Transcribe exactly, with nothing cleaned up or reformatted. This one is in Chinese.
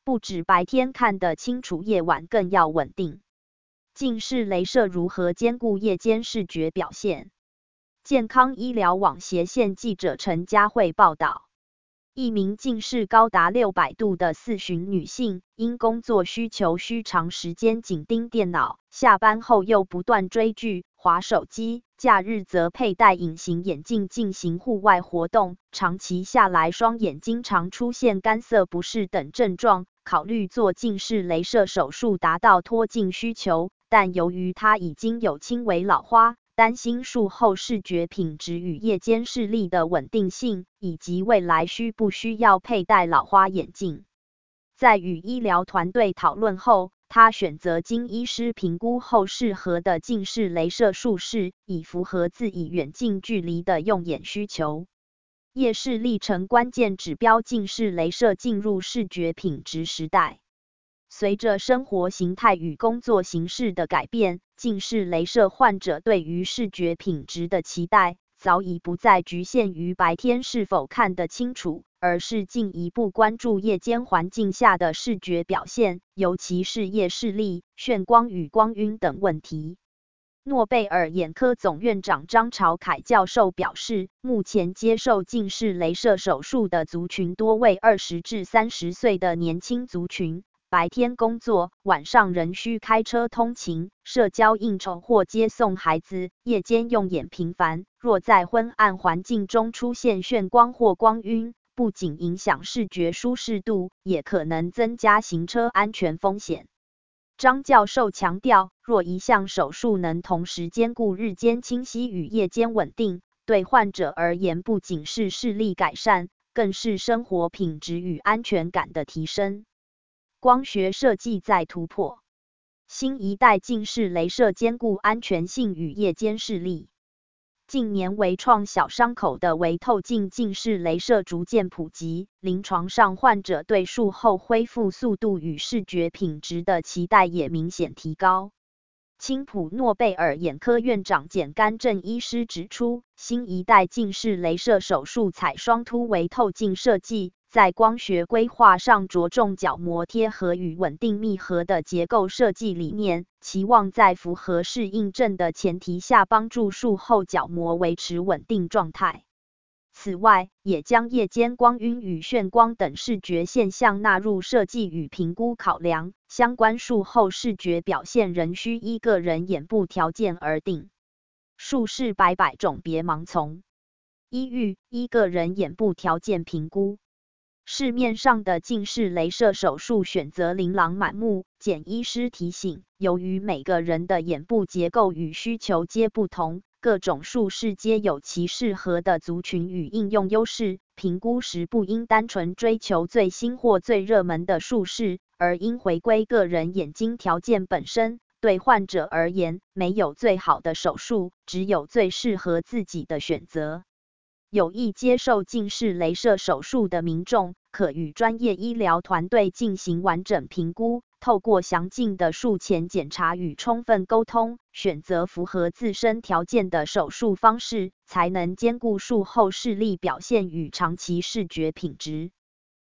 不止白天看得清楚，夜晚更要稳定。近视雷射如何兼顾夜间视觉表现？健康医疗网斜线记者陈佳慧报道。一名近视高达六百度的四旬女性，因工作需求需长时间紧盯电脑，下班后又不断追剧、滑手机，假日则佩戴隐形眼镜进行户外活动，长期下来双眼经常出现干涩不适等症状，考虑做近视雷射手术达到脱镜需求，但由于她已经有轻微老花，担心术后视觉品质与夜间视力的稳定性，以及未来需不需要佩戴老花眼镜。在与医疗团队讨论后，他选择经医师评估后适合的近视雷射术式，以符合自己远近距离的用眼需求。夜视力成关键指标，近视雷射进入视觉品质时代。随着生活形态与工作形式的改变，近视雷射患者对于视觉品质的期待早已不再局限于白天是否看得清楚，而是进一步关注夜间环境下的视觉表现，尤其是夜视力、眩光与光晕等问题。诺贝尔眼科总院长张朝凯教授表示，目前接受近视雷射手术的族群多为二十至三十岁的年轻族群，白天工作，晚上仍需开车通勤、社交应酬或接送孩子，夜间用眼频繁，若在昏暗环境中出现眩光或光晕，不仅影响视觉舒适度，也可能增加行车安全风险。张教授强调，若一项手术能同时兼顾日间清晰与夜间稳定，对患者而言不仅是视力改善，更是生活品质与安全感的提升。光学设计再突破，新一代近视雷射兼顾安全性与夜间视力。近年微创小伤口的微透镜近视雷射逐渐普及，临床上患者对术后恢复速度与视觉品质的期待也明显提高。青浦诺贝尔眼科院长简甘正医师指出，新一代近视雷射手术采双凸微透镜设计，在光学规划上着重角膜贴合与稳定密合的结构设计理念，期望在符合适应症的前提下，帮助术后角膜维持稳定状态。此外，也将夜间光晕与眩光等视觉现象纳入设计与评估考量，相关术后视觉表现仍需依个人眼部条件而定。术式百百种，别盲从。一欲依个人眼部条件评估。市面上的近视雷射手术选择琳琅满目，简医师提醒，由于每个人的眼部结构与需求皆不同，各种术式皆有其适合的族群与应用优势，评估时不应单纯追求最新或最热门的术式，而应回归个人眼睛条件本身。对患者而言，没有最好的手术，只有最适合自己的选择。有意接受近视雷射手术的民众，可与专业医疗团队进行完整评估，透过详尽的术前检查与充分沟通，选择符合自身条件的手术方式，才能兼顾术后视力表现与长期视觉品质。